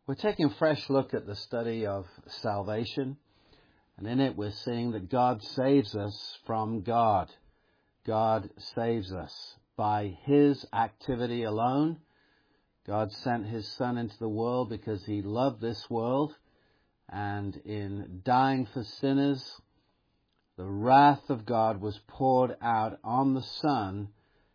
We're taking a fresh look at the study of salvation, and in it we're seeing that God saves us from God. God saves us by His activity alone. God sent His Son into the world because He loved this world, and in dying for sinners, the wrath of God was poured out on the Son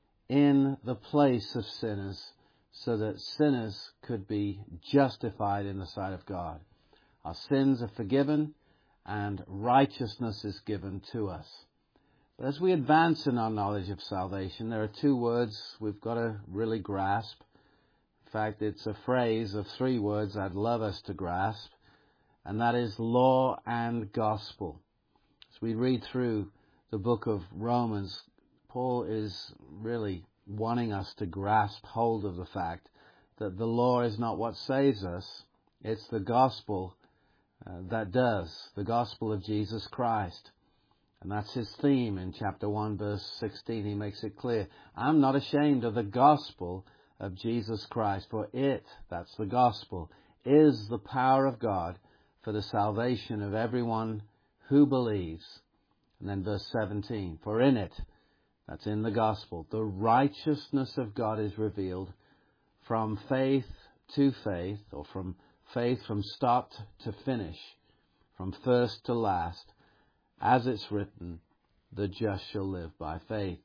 in the place of sinners, so that sinners could be justified in the sight of God. Our sins are forgiven and righteousness is given to us. But as we advance in our knowledge of salvation, there are two words we've got to really grasp. In fact, it's a phrase of three words I'd love us to grasp, and that is law and gospel. As we read through the book of Romans, Paul is really wanting us to grasp hold of the fact that the law is not what saves us, it's the gospel that does, the gospel of Jesus Christ. And that's his theme in chapter 1, verse 16. He makes it clear, I'm not ashamed of the gospel of Jesus Christ, for it, that's the gospel, is the power of God for the salvation of everyone who believes. And then verse 17, for in it, that's in the gospel, the righteousness of God is revealed from faith to faith, or from faith from start to finish, from first to last, as it's written, the just shall live by faith.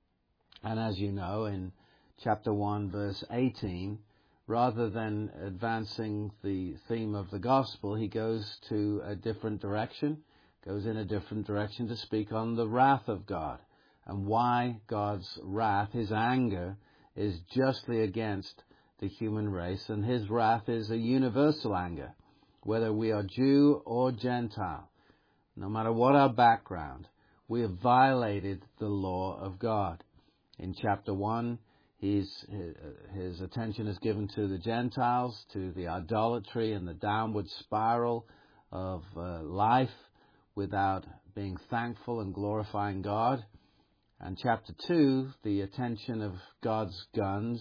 And as you know, in chapter 1, verse 18, rather than advancing the theme of the gospel, he goes to a different direction, goes in a different direction to speak on the wrath of God, and why God's wrath, His anger, is justly against the human race, and His wrath is a universal anger, whether we are Jew or Gentile. No matter what our background, we have violated the law of God. In chapter 1, his attention is given to the Gentiles, to the idolatry and the downward spiral of life without being thankful and glorifying God. And chapter 2, the attention of God's guns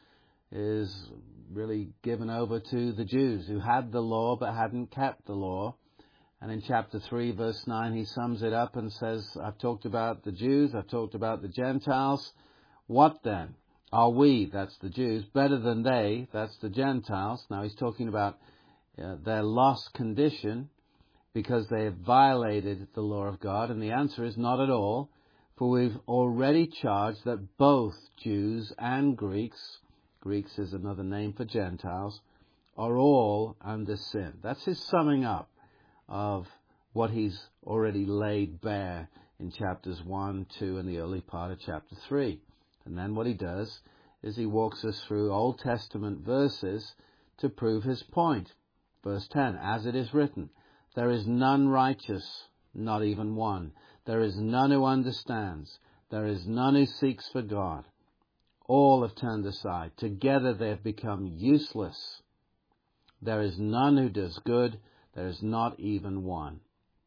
is really given over to the Jews who had the law but hadn't kept the law. And in chapter 3, verse 9, he sums it up and says, I've talked about the Jews, I've talked about the Gentiles. What then? Are we, that's the Jews, better than they, that's the Gentiles? Now he's talking about their lost condition because they have violated the law of God. And the answer is not at all. For we've already charged that both Jews and Greeks is another name for Gentiles, are all under sin. That's his summing up of what he's already laid bare in chapters 1, 2, and the early part of chapter 3. And then what he does is he walks us through Old Testament verses to prove his point. Verse 10, as it is written, there is none righteous, not even one. There is none who understands. There is none who seeks for God. All have turned aside. Together they have become useless. There is none who does good. There is not even one.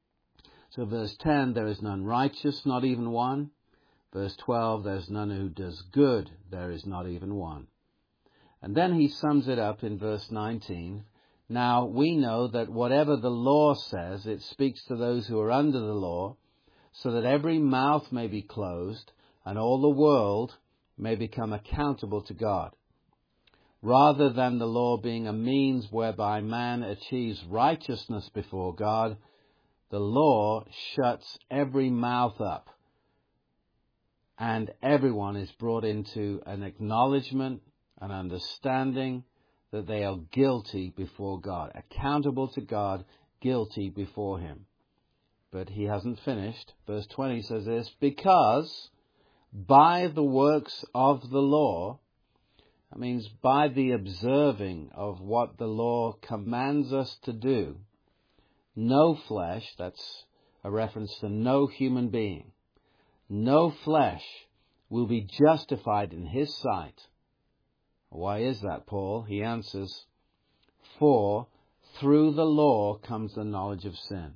So verse 10, there is none righteous, not even one. Verse 12, there is none who does good. There is not even one. And then he sums it up in verse 19. Now we know that whatever the law says, it speaks to those who are under the law, so that every mouth may be closed and all the world may become accountable to God. Rather than the law being a means whereby man achieves righteousness before God, the law shuts every mouth up, and everyone is brought into an acknowledgement, an understanding that they are guilty before God, accountable to God, guilty before Him. But he hasn't finished. Verse 20 says this, because by the works of the law, that means by the observing of what the law commands us to do, no flesh, that's a reference to no human being, no flesh will be justified in His sight. Why is that, Paul? He answers, for through the law comes the knowledge of sin.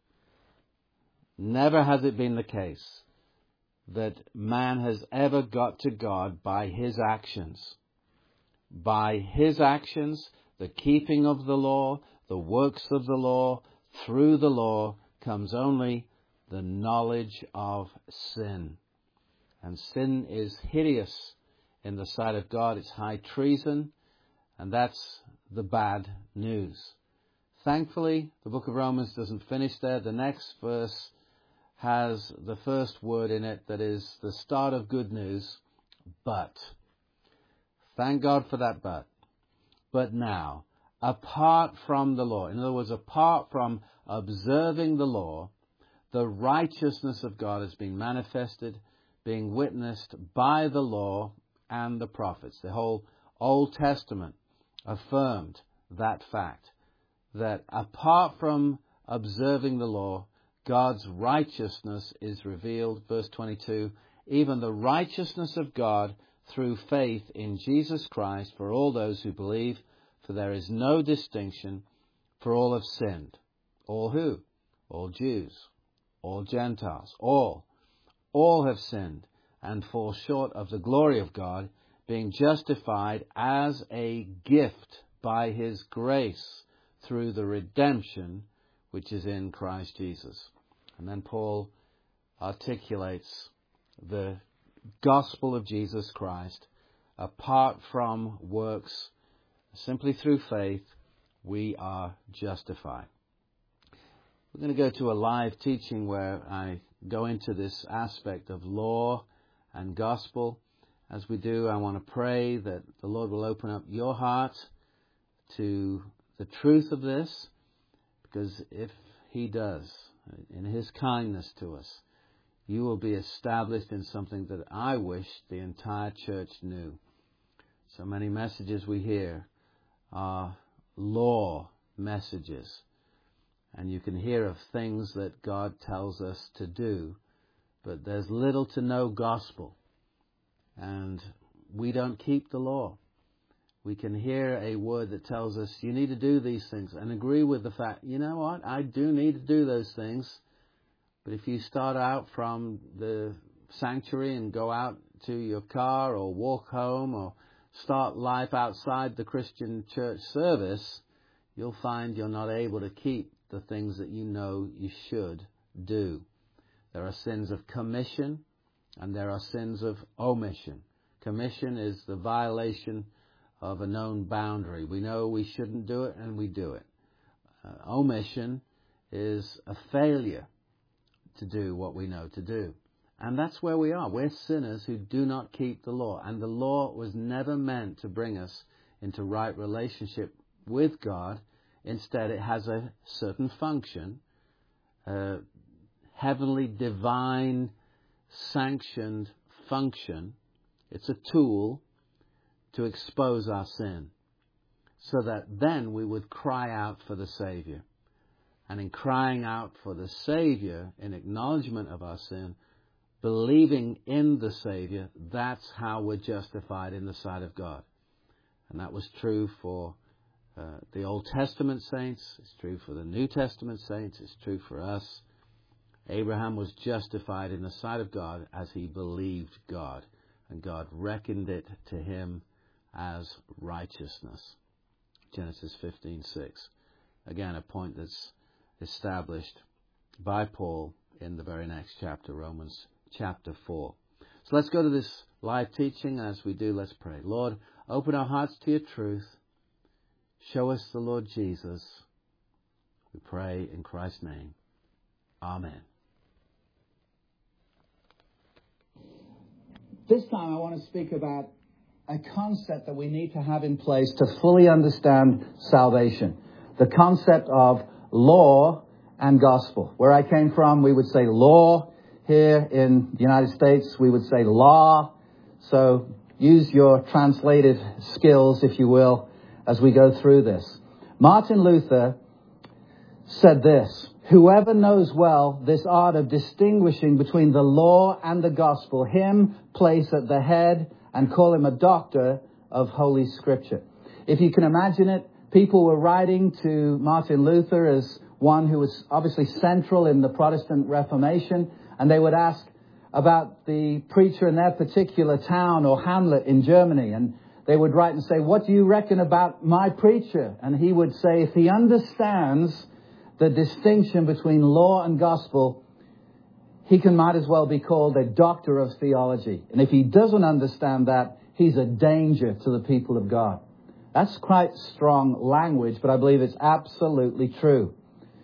Never has it been the case that man has ever got to God by his actions. By his actions, the keeping of the law, the works of the law, through the law comes only the knowledge of sin. And sin is hideous in the sight of God. It's high treason, and that's the bad news. Thankfully, the book of Romans doesn't finish there. The next verse has the first word in it that is the start of good news, but. Thank God for that but. But now, apart from the law, in other words, apart from observing the law, the righteousness of God has been manifested, being witnessed by the law and the prophets. The whole Old Testament affirmed that fact, that apart from observing the law, God's righteousness is revealed. Verse 22, even the righteousness of God through faith in Jesus Christ for all those who believe, for there is no distinction, for all have sinned. All who? All Jews, all Gentiles, all have sinned and fall short of the glory of God, being justified as a gift by His grace through the redemption which is in Christ Jesus. And then Paul articulates the gospel of Jesus Christ. Apart from works, simply through faith, we are justified. We're going to go to a live teaching where I go into this aspect of law and gospel. As we do, I want to pray that the Lord will open up your heart to the truth of this, because if He does, in His kindness to us, you will be established in something that I wish the entire church knew. So many messages we hear are law messages. And you can hear of things that God tells us to do, but there's little to no gospel. And we don't keep the law. We can hear a word that tells us you need to do these things and agree with the fact, you know what, I do need to do those things. But if you start out from the sanctuary and go out to your car or walk home or start life outside the Christian church service, you'll find you're not able to keep the things that you know you should do. There are sins of commission and there are sins of omission. Commission is the violation of a known boundary. We know we shouldn't do it and we do it. Omission is a failure to do what we know to do. And that's where we are. We're sinners who do not keep the law. And the law was never meant to bring us into right relationship with God. Instead, it has a certain function, a heavenly, divine, sanctioned function. It's a tool to expose our sin, so that then we would cry out for the Savior. And in crying out for the Savior, in acknowledgement of our sin, believing in the Savior, that's how we're justified in the sight of God. And that was true for the Old Testament saints. It's true for the New Testament saints. It's true for us. Abraham was justified in the sight of God as he believed God, and God reckoned it to him as righteousness. Genesis 15:6. Again, a point that's established by Paul in the very next chapter, Romans chapter 4. So let's go to this live teaching. As we do, let's pray. Lord, open our hearts to your truth. Show us the Lord Jesus. We pray in Christ's name. Amen. This time I want to speak about a concept that we need to have in place to fully understand salvation. The concept of law and gospel. Where I came from, we would say law. Here in the United States, we would say law. So use your translative skills, if you will, as we go through this. Martin Luther said this: whoever knows well this art of distinguishing between the law and the gospel, him place at the head and call him a doctor of Holy Scripture. If you can imagine it, people were writing to Martin Luther as one who was obviously central in the Protestant Reformation, and they would ask about the preacher in their particular town or hamlet in Germany, and they would write and say, what do you reckon about my preacher? And he would say, if he understands the distinction between law and gospel, he might as well be called a doctor of theology. And if he doesn't understand that, he's a danger to the people of God. That's quite strong language, but I believe it's absolutely true.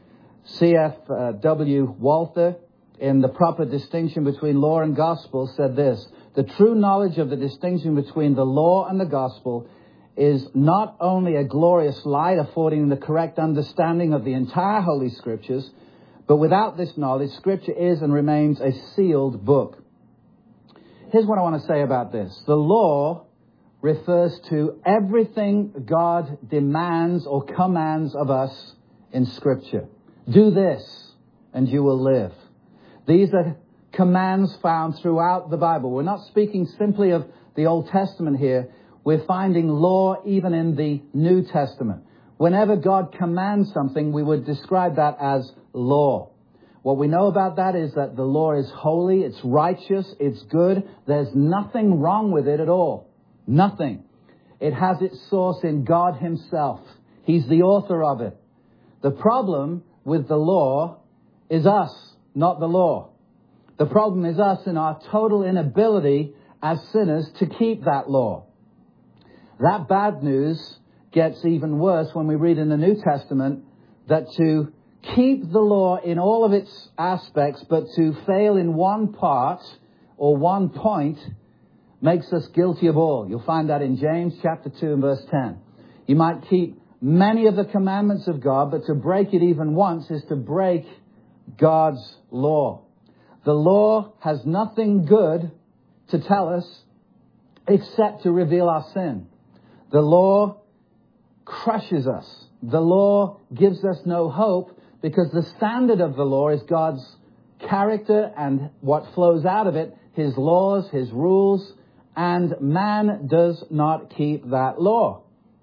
C.F.W. Walther, in The Proper Distinction Between Law and Gospel, said this: the true knowledge of the distinction between the law and the gospel is not only a glorious light affording the correct understanding of the entire Holy Scriptures, but without this knowledge, Scripture is and remains a sealed book. Here's what I want to say about this. The law refers to everything God demands or commands of us in Scripture. Do this, and you will live. These are commands found throughout the Bible. We're not speaking simply of the Old Testament here. We're finding law even in the New Testament. Whenever God commands something, we would describe that as law. What we know about that is that the law is holy, it's righteous, it's good. There's nothing wrong with it at all. Nothing. It has its source in God Himself. He's the author of it. The problem with the law is us, not the law. The problem is us in our total inability as sinners to keep that law. That bad news gets even worse when we read in the New Testament that to keep the law in all of its aspects, but to fail in one part or one point makes us guilty of all. You'll find that in James chapter 2 and verse 10. You might keep many of the commandments of God, but to break it even once is to break God's law. The law has nothing good to tell us except to reveal our sin. The law crushes us. The law gives us no hope because the standard of the law is God's character and what flows out of it, His laws, His rules, and man does not keep that law.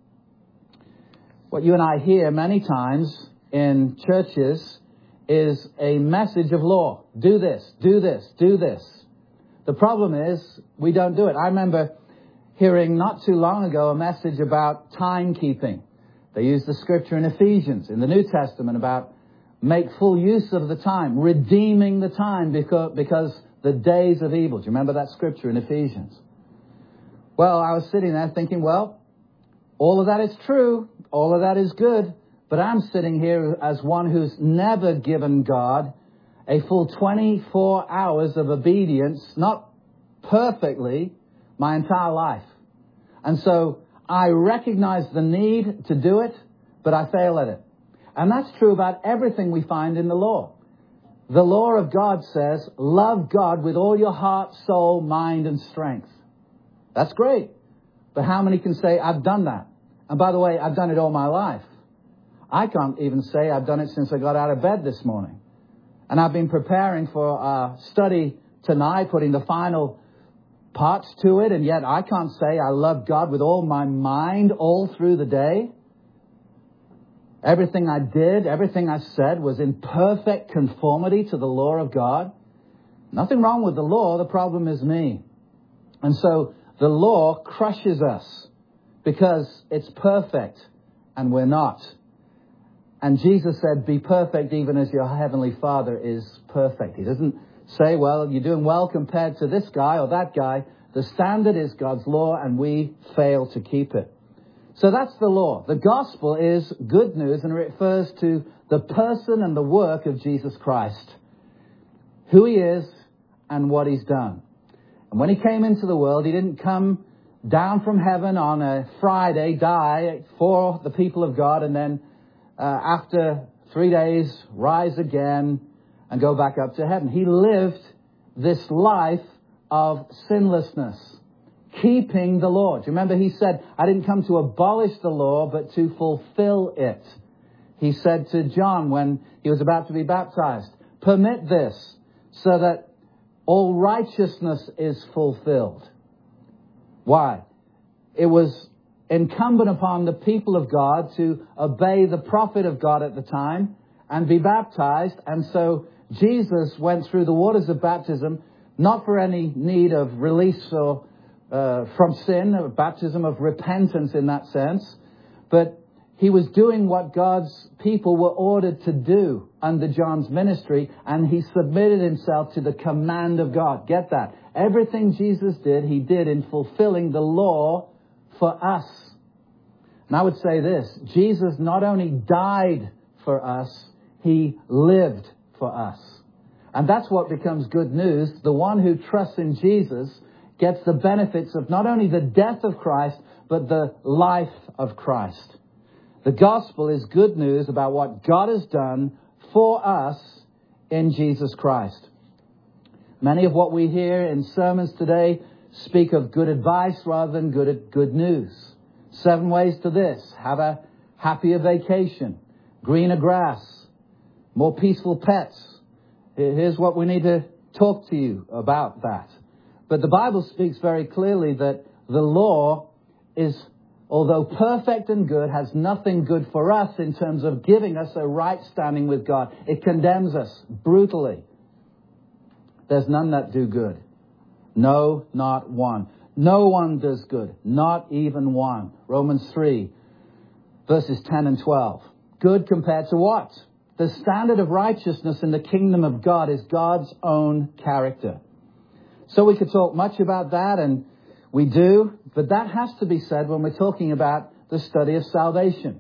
What you and I hear many times in churches is a message of law. Do this, do this, do this. The problem is we don't do it. I remember hearing not too long ago a message about timekeeping. They use the scripture in Ephesians, in the New Testament, about make full use of the time, redeeming the time because the days of evil. Do you remember that scripture in Ephesians? Well, I was sitting there thinking, well, all of that is true. All of that is good. But I'm sitting here as one who's never given God a full 24 hours of obedience, not perfectly, my entire life. And so I recognize the need to do it, but I fail at it. And that's true about everything we find in the law. The law of God says, love God with all your heart, soul, mind, and strength. That's great. But how many can say, I've done that? And by the way, I've done it all my life. I can't even say I've done it since I got out of bed this morning. And I've been preparing for our study tonight, putting the final parts to it, and yet I can't say I love God with all my mind all through the day. Everything I did, everything I said was in perfect conformity to the law of God. Nothing wrong with the law, the problem is me. And so the law crushes us because it's perfect and we're not. And Jesus said, be perfect even as your heavenly Father is perfect. He doesn't say, well, you're doing well compared to this guy or that guy. The standard is God's law and we fail to keep it. So that's the law. The gospel is good news and it refers to the person and the work of Jesus Christ. Who He is and what He's done. And when He came into the world, He didn't come down from heaven on a Friday, die for the people of God, and then after 3 days rise again and go back up to heaven. He lived this life of sinlessness, keeping the law. Do you remember He said, I didn't come to abolish the law, but to fulfill it. He said to John when he was about to be baptized, permit this so that all righteousness is fulfilled. Why? It was incumbent upon the people of God to obey the prophet of God at the time and be baptized. And so Jesus went through the waters of baptism, not for any need of release or from sin, a baptism of repentance in that sense. But he was doing what God's people were ordered to do under John's ministry, and he submitted himself to the command of God. Get that? Everything Jesus did, he did in fulfilling the law for us. And I would say this, Jesus not only died for us, he lived for us. And that's what becomes good news. The one who trusts in Jesus gets the benefits of not only the death of Christ, but the life of Christ. The gospel is good news about what God has done for us in Jesus Christ. Many of what we hear in sermons today speak of good advice rather than good news. 7 ways to this. Have a happier vacation. Greener grass. More peaceful pets. Here's what we need to talk to you about that. But the Bible speaks very clearly that the law is, although perfect and good, has nothing good for us in terms of giving us a right standing with God. It condemns us brutally. There's none that do good. No, not one. No one does good. Not even one. Romans 3, verses 10 and 12. Good compared to what? The standard of righteousness in the kingdom of God is God's own character. So we could talk much about that, and we do, but that has to be said when we're talking about the study of salvation.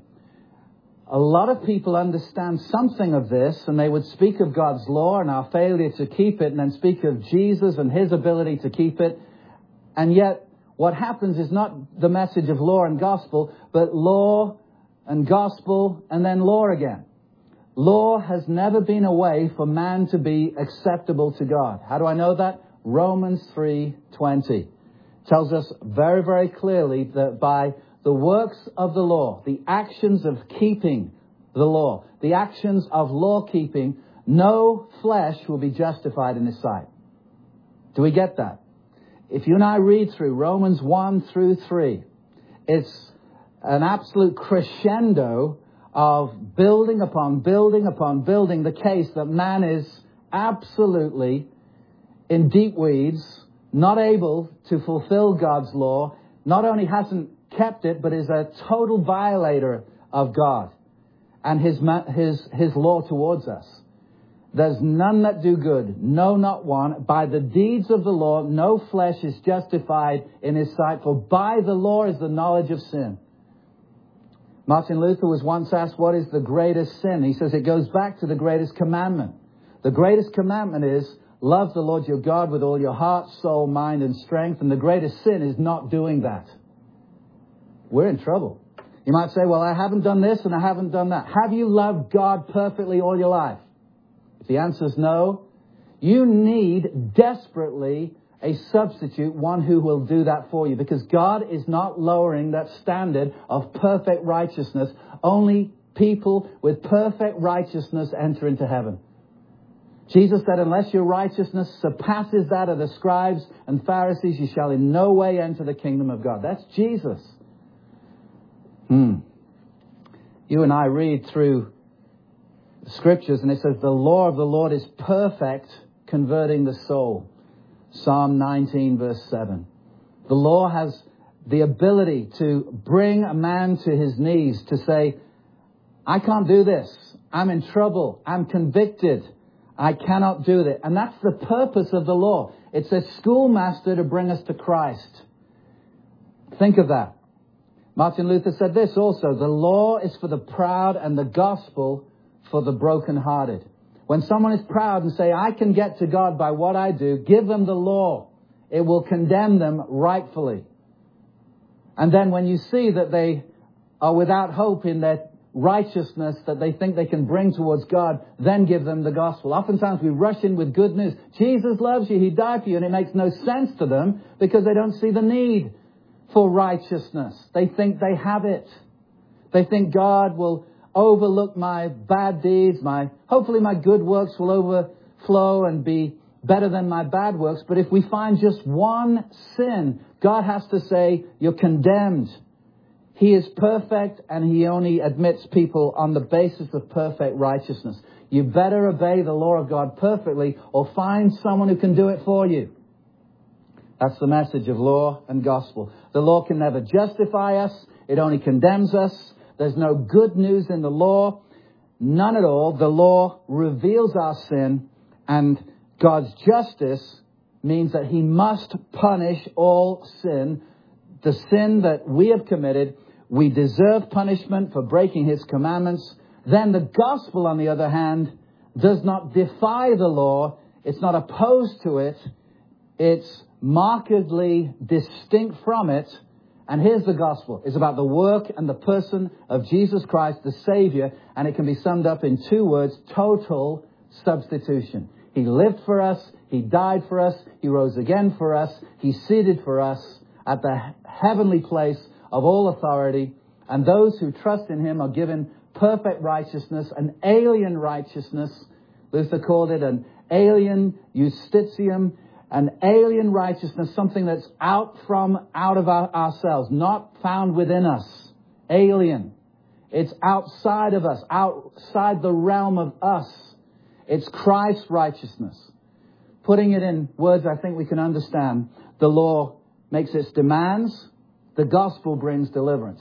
A lot of people understand something of this, and they would speak of God's law and our failure to keep it, and then speak of Jesus and his ability to keep it. And yet, what happens is not the message of law and gospel, but law and gospel and then law again. Law has never been a way for man to be acceptable to God. How do I know that? Romans 3:20 tells us very, very clearly that by the works of the law, the actions of keeping the law, the actions of law keeping, no flesh will be justified in his sight. Do we get that? If you and I read through Romans 1 through 3, it's an absolute crescendo of building upon building upon building the case that man is absolutely in deep weeds, not able to fulfill God's law, not only hasn't kept it, but is a total violator of God and his law towards us. There's none that do good, no, not one. By the deeds of the law, no flesh is justified in his sight, for by the law is the knowledge of sin. Martin Luther was once asked, what is the greatest sin? He says it goes back to the greatest commandment. The greatest commandment is, love the Lord your God with all your heart, soul, mind, and strength. And the greatest sin is not doing that. We're in trouble. You might say, well, I haven't done this and I haven't done that. Have you loved God perfectly all your life? If the answer is no, you need desperately a substitute, one who will do that for you. Because God is not lowering that standard of perfect righteousness. Only people with perfect righteousness enter into heaven. Jesus said, unless your righteousness surpasses that of the scribes and Pharisees, you shall in no way enter the kingdom of God. That's Jesus. You and I read through the scriptures and it says, the law of the Lord is perfect, converting the soul. Psalm 19, verse 7. The law has the ability to bring a man to his knees to say, I can't do this. I'm in trouble. I'm convicted. I cannot do that. And that's the purpose of the law. It's a schoolmaster to bring us to Christ. Think of that. Martin Luther said this also, the law is for the proud and the gospel for the brokenhearted. When someone is proud and say, I can get to God by what I do, give them the law. It will condemn them rightfully. And then when you see that they are without hope in their righteousness that they think they can bring towards God, then give them the gospel. Oftentimes we rush in with good news. Jesus loves you. He died for you. And it makes no sense to them because they don't see the need for righteousness. They think they have it. They think God will overlook my bad deeds. Hopefully my good works will overflow and be better than my bad works. But if we find just one sin, God has to say, you're condemned. He is perfect and he only admits people on the basis of perfect righteousness. You better obey the law of God perfectly or find someone who can do it for you. That's the message of law and gospel. The law can never justify us. It only condemns us. There's no good news in the law. None at all. The law reveals our sin, and God's justice means that he must punish all sin. The sin that we have committed, we deserve punishment for breaking his commandments. Then the gospel, on the other hand, does not defy the law. It's not opposed to it. It's markedly distinct from it. And here's the gospel. It's about the work and the person of Jesus Christ, the Savior. And it can be summed up in two words: total substitution. He lived for us. He died for us. He rose again for us. He's seated for us at the heavenly place of all authority. And those who trust in him are given perfect righteousness, an alien righteousness. Luther called it an alien justitium, an alien righteousness, something that's out of ourselves, not found within us. Alien. It's outside of us, outside the realm of us. It's Christ's righteousness. Putting it in words I think we can understand, the law makes its demands. The gospel brings deliverance.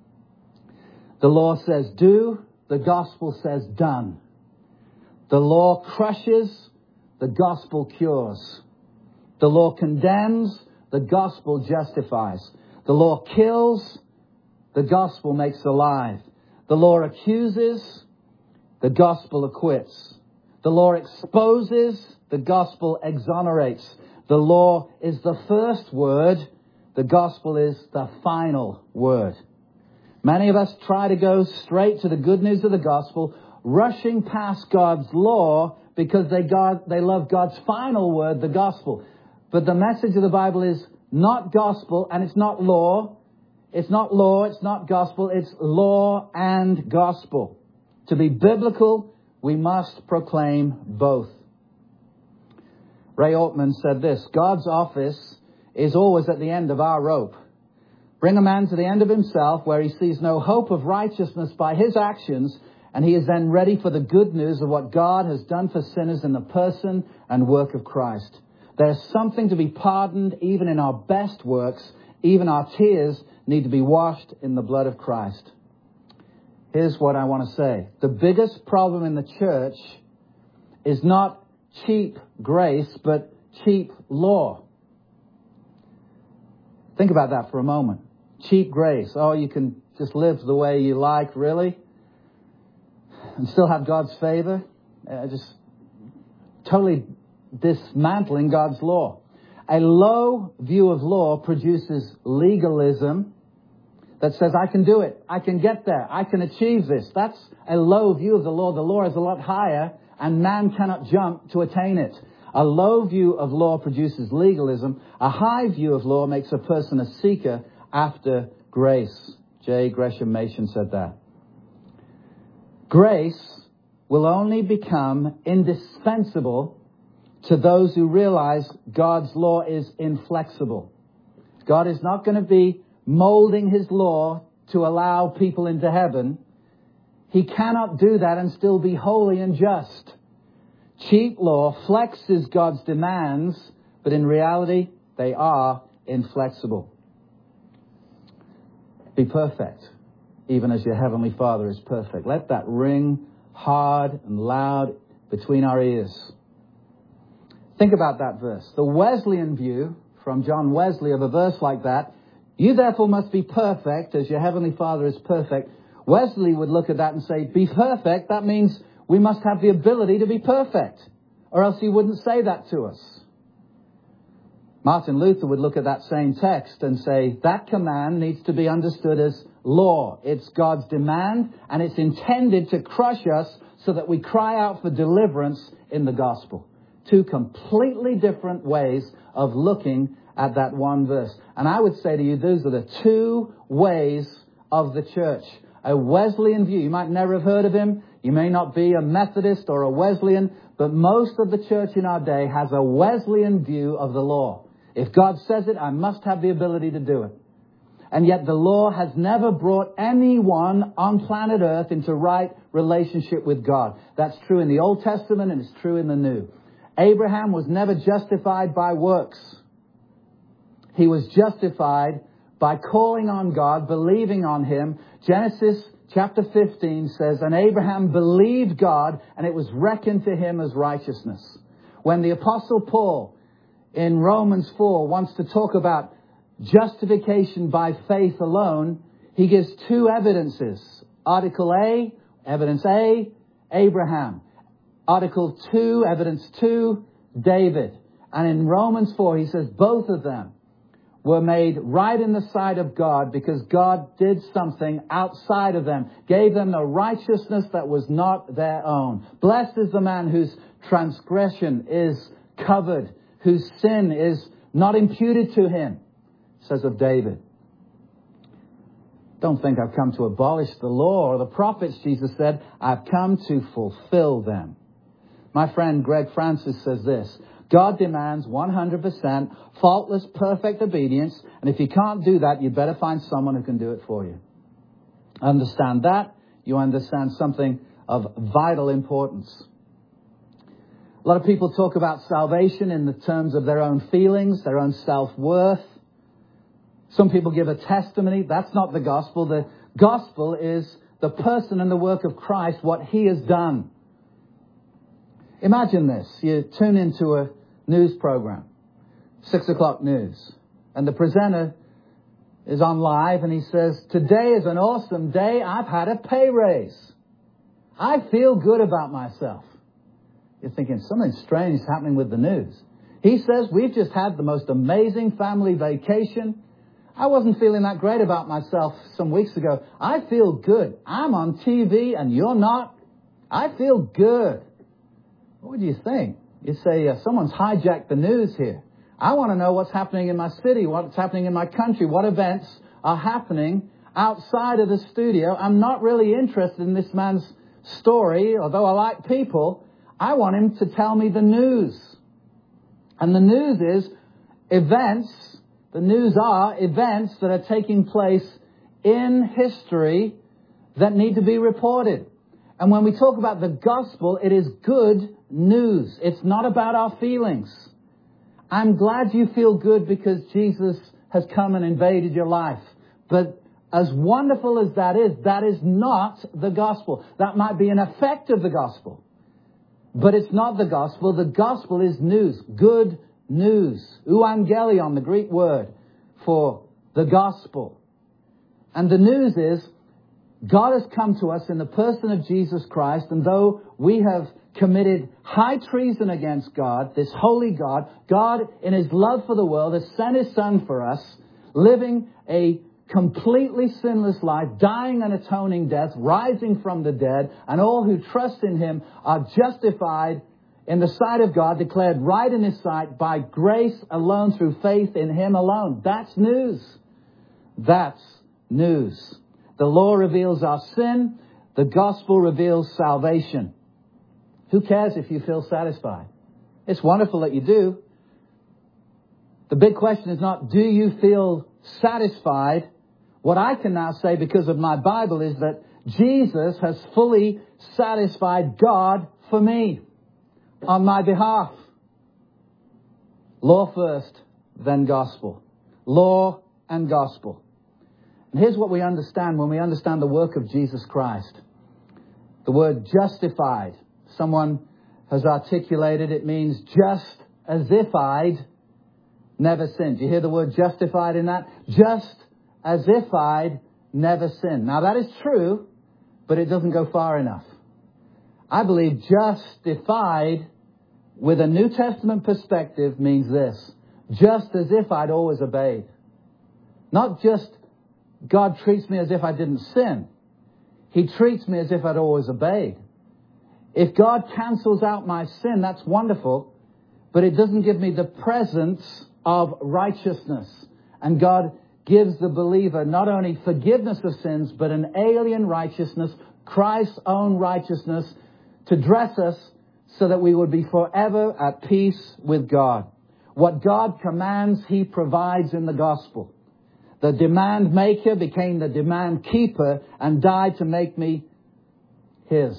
The law says do. The gospel says done. The law crushes. The gospel cures. The law condemns. The gospel justifies. The law kills. The gospel makes alive. The law accuses. The gospel acquits. The law exposes. The gospel exonerates. The law is the first word. The gospel is the final word. Many of us try to go straight to the good news of the gospel, rushing past God's law because they love God's final word, the gospel. But the message of the Bible is not gospel and it's not law. It's not law, it's not gospel, it's law and gospel. To be biblical, we must proclaim both. Ray Altman said this: God's office is always at the end of our rope. Bring a man to the end of himself where he sees no hope of righteousness by his actions, and he is then ready for the good news of what God has done for sinners in the person and work of Christ. There's something to be pardoned even in our best works. Even our tears need to be washed in the blood of Christ. Here's what I want to say. The biggest problem in the church is not cheap grace, but cheap law. Think about that for a moment. Cheap grace. Oh, you can just live the way you like, really? And still have God's favor? Just totally dismantling God's law. A low view of law produces legalism that says, I can do it. I can get there. I can achieve this. That's a low view of the law. The law is a lot higher, and man cannot jump to attain it. A low view of law produces legalism. A high view of law makes a person a seeker after grace. J. Gresham Machen said that. Grace will only become indispensable to those who realize God's law is inflexible. God is not going to be molding his law to allow people into heaven. He cannot do that and still be holy and just. Cheap law flexes God's demands, but in reality, they are inflexible. Be perfect, even as your heavenly Father is perfect. Let that ring hard and loud between our ears. Think about that verse. The Wesleyan view from John Wesley of a verse like that, you therefore must be perfect as your heavenly Father is perfect. Wesley would look at that and say, be perfect, that means we must have the ability to be perfect, or else he wouldn't say that to us. Martin Luther would look at that same text and say, that command needs to be understood as law. It's God's demand, and it's intended to crush us so that we cry out for deliverance in the gospel. Two completely different ways of looking at that one verse. And I would say to you, those are the two ways of the church. A Wesleyan view. You might never have heard of him. You may not be a Methodist or a Wesleyan, but most of the church in our day has a Wesleyan view of the law. If God says it, I must have the ability to do it. And yet the law has never brought anyone on planet Earth into right relationship with God. That's true in the Old Testament and it's true in the New. Abraham was never justified by works. he was justified by calling on God, believing on Him. Genesis chapter 15 says, and Abraham believed God, and it was reckoned to him as righteousness. When the Apostle Paul in Romans 4 wants to talk about justification by faith alone, he gives two evidences. Article A, evidence A, Abraham. Article 2, evidence 2, David. And in Romans 4, he says both of them were made right in the sight of God because God did something outside of them, gave them a righteousness that was not their own. Blessed is the man whose transgression is covered, whose sin is not imputed to him, says of David. Don't think I've come to abolish the law or the prophets, Jesus said. I've come to fulfill them. My friend Greg Francis says this: God demands 100% faultless, perfect obedience. And if you can't do that, you better find someone who can do it for you. Understand that, you understand something of vital importance. A lot of people talk about salvation in the terms of their own feelings, their own self-worth. Some people give a testimony. That's not the gospel. The gospel is the person and the work of Christ, what He has done. Imagine this. You tune into a news program, 6 o'clock news, and the presenter is on live and he says, today is an awesome day. I've had a pay raise. I feel good about myself. You're thinking something strange is happening with the news. He says, we've just had the most amazing family vacation. I wasn't feeling that great about myself some weeks ago. I feel good. I'm on TV and you're not. I feel good. What would you think? You say, someone's hijacked the news here. I want to know what's happening in my city, what's happening in my country, what events are happening outside of the studio. I'm not really interested in this man's story, although I like people. I want him to tell me the news. And the news is events, the news are events that are taking place in history that need to be reported. And when we talk about the gospel, it is good news. It's not about our feelings. I'm glad you feel good because Jesus has come and invaded your life. But as wonderful as that is not the gospel. That might be an effect of the gospel. But it's not the gospel. The gospel is news. Good news. Euangelion, the Greek word for the gospel. And the news is God has come to us in the person of Jesus Christ, and though we have committed high treason against God, this holy God, God in His love for the world has sent His Son for us, living a completely sinless life, dying an atoning death, rising from the dead, and all who trust in Him are justified in the sight of God, declared right in His sight by grace alone through faith in Him alone. That's news. That's news. The law reveals our sin. The gospel reveals salvation. Who cares if you feel satisfied? It's wonderful that you do. The big question is not, do you feel satisfied? What I can now say because of my Bible is that Jesus has fully satisfied God for me on my behalf. Law first, then gospel. Law and gospel. And here's what we understand when we understand the work of Jesus Christ. The word justified. Someone has articulated it means just as if I'd never sinned. You hear the word justified in that? Just as if I'd never sinned. Now that is true, but it doesn't go far enough. I believe justified with a New Testament perspective means this: just as if I'd always obeyed. Not just God treats me as if I didn't sin. He treats me as if I'd always obeyed. If God cancels out my sin, that's wonderful, but it doesn't give me the presence of righteousness. And God gives the believer not only forgiveness of sins, but an alien righteousness, Christ's own righteousness, to dress us so that we would be forever at peace with God. What God commands, He provides in the gospel. The demand maker became the demand keeper and died to make me His.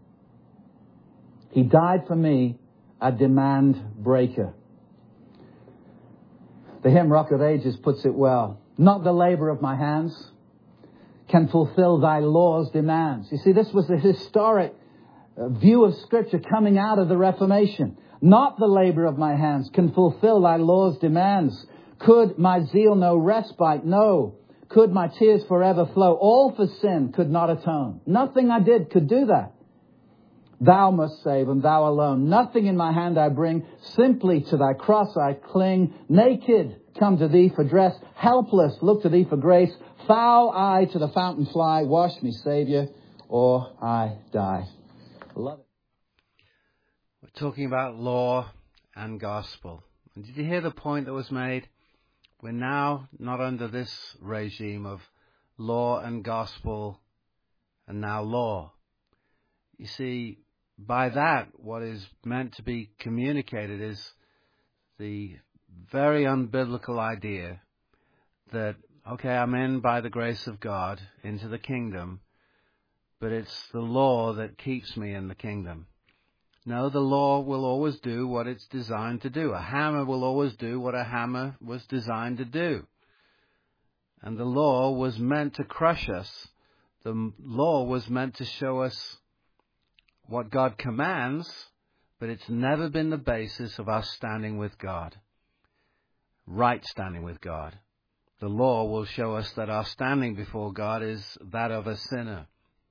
He died for me, a demand breaker. The hymn Rock of Ages puts it well. Not the labor of my hands can fulfill thy law's demands. You see, this was a historic view of Scripture coming out of the Reformation. Not the labor of my hands can fulfill thy law's demands. Could my zeal no respite? No. Could my tears forever flow? All for sin could not atone. Nothing I did could do that. Thou must save, and thou alone. Nothing in my hand I bring. Simply to thy cross I cling. Naked, come to thee for dress. Helpless, look to thee for grace. Foul I to the fountain fly. Wash me, Saviour, or I die. Love it. We're talking about law and gospel. And did you hear the point that was made? We're now not under this regime of law and gospel and now law. You see, by that, what is meant to be communicated is the very unbiblical idea that, okay, I'm in by the grace of God into the kingdom, but it's the law that keeps me in the kingdom. No, the law will always do what it's designed to do. A hammer will always do what a hammer was designed to do. And the law was meant to crush us. The law was meant to show us what God commands, but it's never been the basis of us standing with God. Right standing with God. The law will show us that our standing before God is that of a sinner.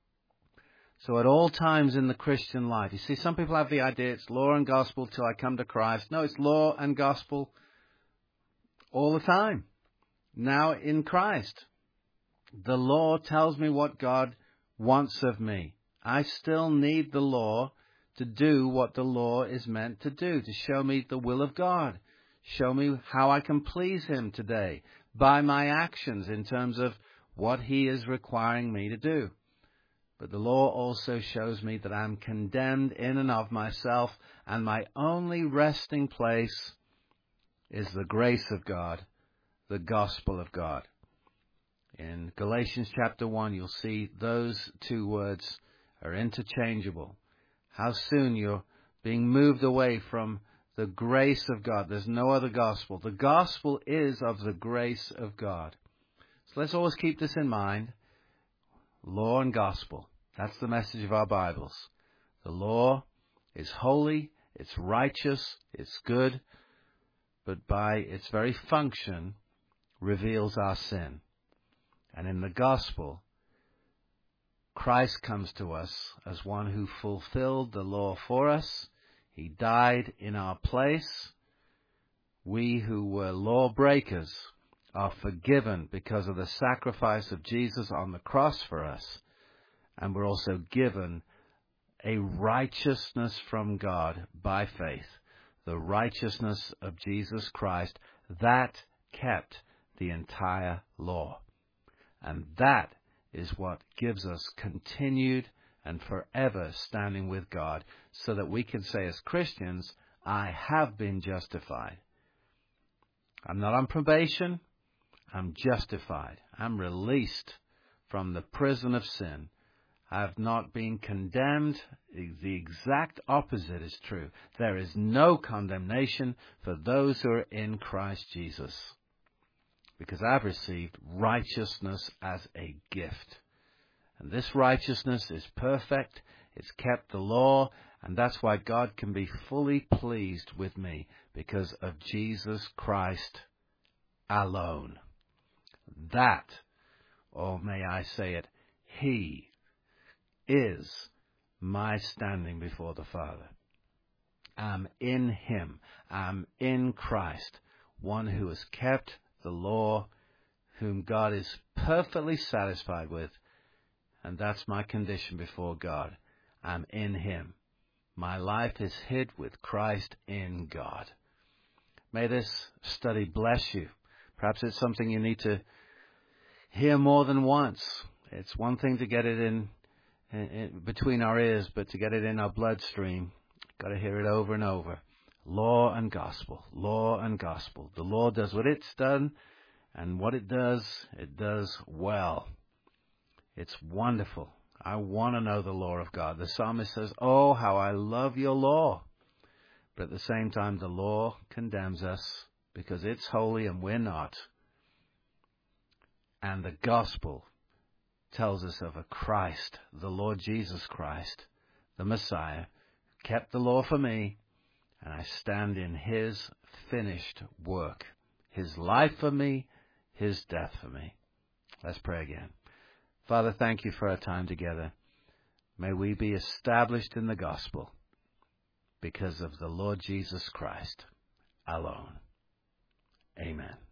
So at all times in the Christian life, you see, some people have the idea it's law and gospel till I come to Christ. No, it's law and gospel all the time. Now in Christ, the law tells me what God wants of me. I still need the law to do what the law is meant to do, to show me the will of God. Show me how I can please Him today by my actions in terms of what He is requiring me to do. But the law also shows me that I'm condemned in and of myself, and my only resting place is the grace of God, the gospel of God. In Galatians chapter 1, you'll see those two words are interchangeable. How soon you're being moved away from the grace of God. There's no other gospel. The gospel is of the grace of God. So let's always keep this in mind. Law and gospel. That's the message of our Bibles. The law is holy, it's righteous, it's good, but by its very function reveals our sin. And in the gospel, Christ comes to us as one who fulfilled the law for us. He died in our place. We who were lawbreakers are forgiven because of the sacrifice of Jesus on the cross for us. And we're also given a righteousness from God by faith. The righteousness of Jesus Christ that kept the entire law. And that is what gives us continued and forever standing with God, so that we can say as Christians, I have been justified. I'm not on probation. I'm justified. I'm released from the prison of sin. I have not been condemned. The exact opposite is true. There is no condemnation for those who are in Christ Jesus, because I've received righteousness as a gift. And this righteousness is perfect. It's kept the law. And that's why God can be fully pleased with me, because of Jesus Christ alone. That, or may I say it, He is my standing before the Father. I'm in Him. I'm in Christ, one who has kept the law, whom God is perfectly satisfied with. And that's my condition before God. I'm in Him. My life is hid with Christ in God. May this study bless you. Perhaps it's something you need to hear more than once. It's one thing to get it in between our ears, but to get it in our bloodstream, got to hear it over and over. Law and gospel, law and gospel. The law does what it's done, and what it does well. It's wonderful. I want to know the law of God. The psalmist says, oh, how I love your law. But at the same time, the law condemns us because it's holy and we're not. And the gospel tells us of a Christ, the Lord Jesus Christ, the Messiah, who kept the law for me, and I stand in his finished work, his life for me, his death for me. Let's pray again. Father, thank you for our time together. May we be established in the gospel because of the Lord Jesus Christ alone. Amen.